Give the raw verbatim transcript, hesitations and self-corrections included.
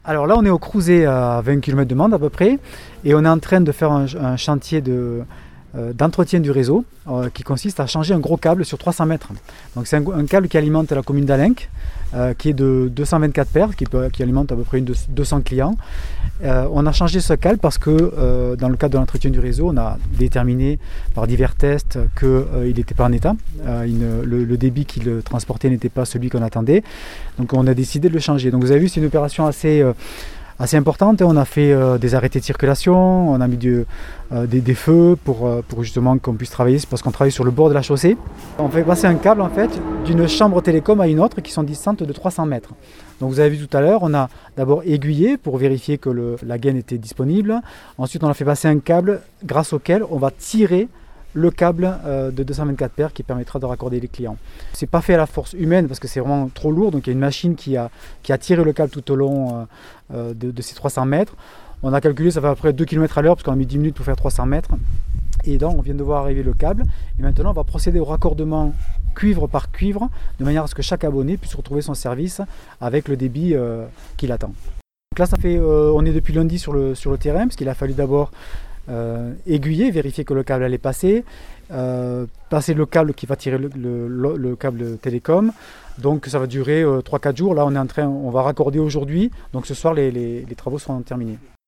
Alors là, on est au Crouzet à vingt kilomètres de Mende à peu près, et on est en train de faire un, un chantier de, euh, d'entretien du réseau euh, qui consiste à changer un gros câble sur trois cents mètres. Donc c'est un, un câble qui alimente la commune d'Alenc, euh, qui est de deux cent vingt-quatre paires, qui, peut, qui alimente à peu près une de, deux cents clients. Euh, on a changé ce câble parce que euh, dans le cadre de l'entretien du réseau, on a déterminé par divers tests qu'il euh, n'était pas en état. Euh, une, le, le débit qu'il transportait n'était pas celui qu'on attendait. Donc on a décidé de le changer. Donc vous avez vu, c'est une opération assez, euh, assez importante. On a fait euh, des arrêtés de circulation, on a mis du, euh, des, des feux pour, euh, pour justement qu'on puisse travailler, c'est parce qu'on travaille sur le bord de la chaussée. On fait passer un câble en fait d'une chambre télécom à une autre qui sont distantes de trois cents mètres. Donc vous avez vu tout à l'heure, on a d'abord aiguillé pour vérifier que le, la gaine était disponible. Ensuite, on a fait passer un câble grâce auquel on va tirer le câble euh, de deux cent vingt-quatre paires qui permettra de raccorder les clients. C'est pas fait à la force humaine parce que c'est vraiment trop lourd. Donc il y a une machine qui a, qui a tiré le câble tout au long euh, de, de ces trois cents mètres. On a calculé, ça fait à peu près deux kilomètres à l'heure parce qu'on a mis dix minutes pour faire trois cents mètres. Et donc on vient de voir arriver le câble. Et maintenant on va procéder au raccordement cuivre par cuivre, de manière à ce que chaque abonné puisse retrouver son service avec le débit euh, qu'il attend. Donc là, ça fait, euh, on est depuis lundi sur le, sur le terrain, parce qu'il a fallu d'abord euh, aiguiller, vérifier que le câble allait passer, euh, passer le câble qui va tirer le, le, le câble télécom. Donc ça va durer euh, trois quatre jours. Là, on est en train, on va raccorder aujourd'hui. Donc ce soir, les, les, les travaux seront terminés.